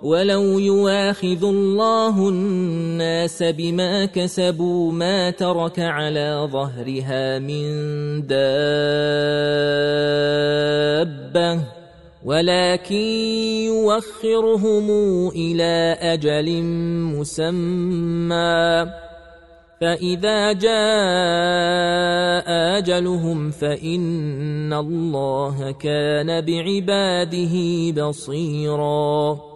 ولو يواخذ الله الناس بما كسبوا ما ترك على ظهرها من دابة ولكن يوخرهم إلى أجل مسمى فإذا جاء أجلهم فإن الله كان بعباده بصيراً